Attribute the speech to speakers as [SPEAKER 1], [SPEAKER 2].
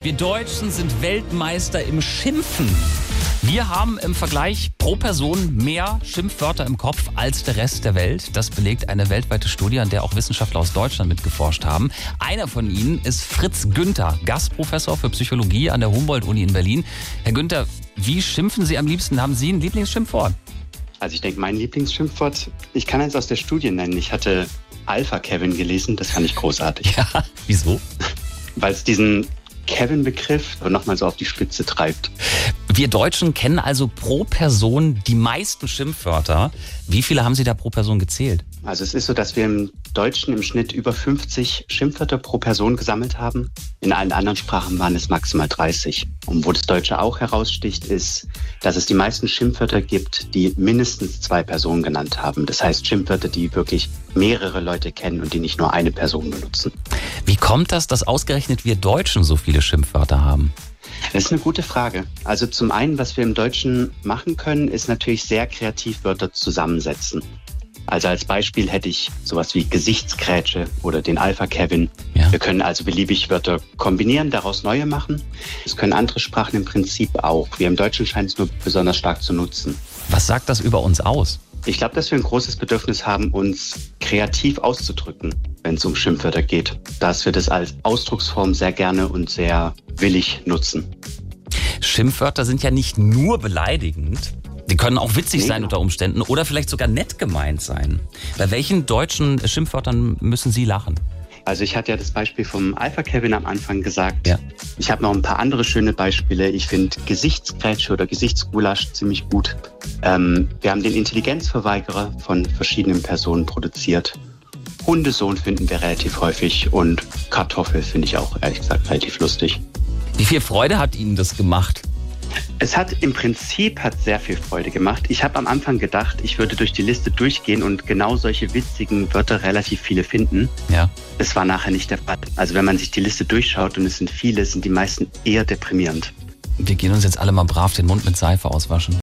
[SPEAKER 1] Wir Deutschen sind Weltmeister im Schimpfen. Wir haben im Vergleich pro Person mehr Schimpfwörter im Kopf als der Rest der Welt. Das belegt eine weltweite Studie, an der auch Wissenschaftler aus Deutschland mitgeforscht haben. Einer von ihnen ist Fritz Günther, Gastprofessor für Psychologie an der Humboldt-Uni in Berlin. Herr Günther, wie schimpfen Sie am liebsten? Haben Sie ein Lieblingsschimpfwort?
[SPEAKER 2] Also ich denke, mein Lieblingsschimpfwort, ich kann eins aus der Studie nennen. Ich hatte Alpha Kevin gelesen, das fand ich großartig.
[SPEAKER 1] Ja, wieso?
[SPEAKER 2] Weil es diesen Kevin-Begriff nochmal so auf die Spitze treibt.
[SPEAKER 1] Wir Deutschen kennen also pro Person die meisten Schimpfwörter. Wie viele haben Sie da pro Person gezählt?
[SPEAKER 2] Also es ist so, dass wir im Deutschen im Schnitt über 50 Schimpfwörter pro Person gesammelt haben. In allen anderen Sprachen waren es maximal 30. Und wo das Deutsche auch heraussticht, ist, dass es die meisten Schimpfwörter gibt, die mindestens 2 Personen genannt haben. Das heißt Schimpfwörter, die wirklich mehrere Leute kennen und die nicht nur eine Person benutzen.
[SPEAKER 1] Wie kommt das, dass ausgerechnet wir Deutschen so viele Schimpfwörter haben?
[SPEAKER 2] Das ist eine gute Frage. Also zum einen, was wir im Deutschen machen können, ist natürlich sehr kreativ Wörter zusammensetzen. Also als Beispiel hätte ich sowas wie Gesichtsgrätsche oder den Alpha Kevin.
[SPEAKER 1] Ja.
[SPEAKER 2] Wir können also beliebig Wörter kombinieren, daraus neue machen. Das können andere Sprachen im Prinzip auch. Wir im Deutschen scheinen es nur besonders stark zu nutzen.
[SPEAKER 1] Was sagt das über uns aus?
[SPEAKER 2] Ich glaube, dass wir ein großes Bedürfnis haben, uns kreativ auszudrücken, wenn es um Schimpfwörter geht. Dass wir das als Ausdrucksform sehr gerne und sehr willig nutzen.
[SPEAKER 1] Schimpfwörter sind ja nicht nur beleidigend. Die können auch witzig sein
[SPEAKER 2] Genau.
[SPEAKER 1] unter Umständen oder vielleicht sogar nett gemeint sein. Bei welchen deutschen Schimpfwörtern müssen Sie lachen?
[SPEAKER 2] Also ich hatte ja das Beispiel vom Alpha Kevin am Anfang gesagt.
[SPEAKER 1] Ja.
[SPEAKER 2] Ich habe noch ein paar andere schöne Beispiele. Ich finde Gesichtsgrätsche oder Gesichtsgulasch ziemlich gut. Wir haben den Intelligenzverweigerer von verschiedenen Personen produziert. Hundesohn finden wir relativ häufig und Kartoffel finde ich auch, ehrlich gesagt, relativ lustig.
[SPEAKER 1] Wie viel Freude hat Ihnen das gemacht?
[SPEAKER 2] Es hat im Prinzip sehr viel Freude gemacht. Ich habe am Anfang gedacht, ich würde durch die Liste durchgehen und genau solche witzigen Wörter relativ viele finden.
[SPEAKER 1] Ja.
[SPEAKER 2] Das war nachher nicht der Fall. Also wenn man sich die Liste durchschaut und es sind viele, sind die meisten eher deprimierend.
[SPEAKER 1] Wir gehen uns jetzt alle mal brav den Mund mit Seife auswaschen.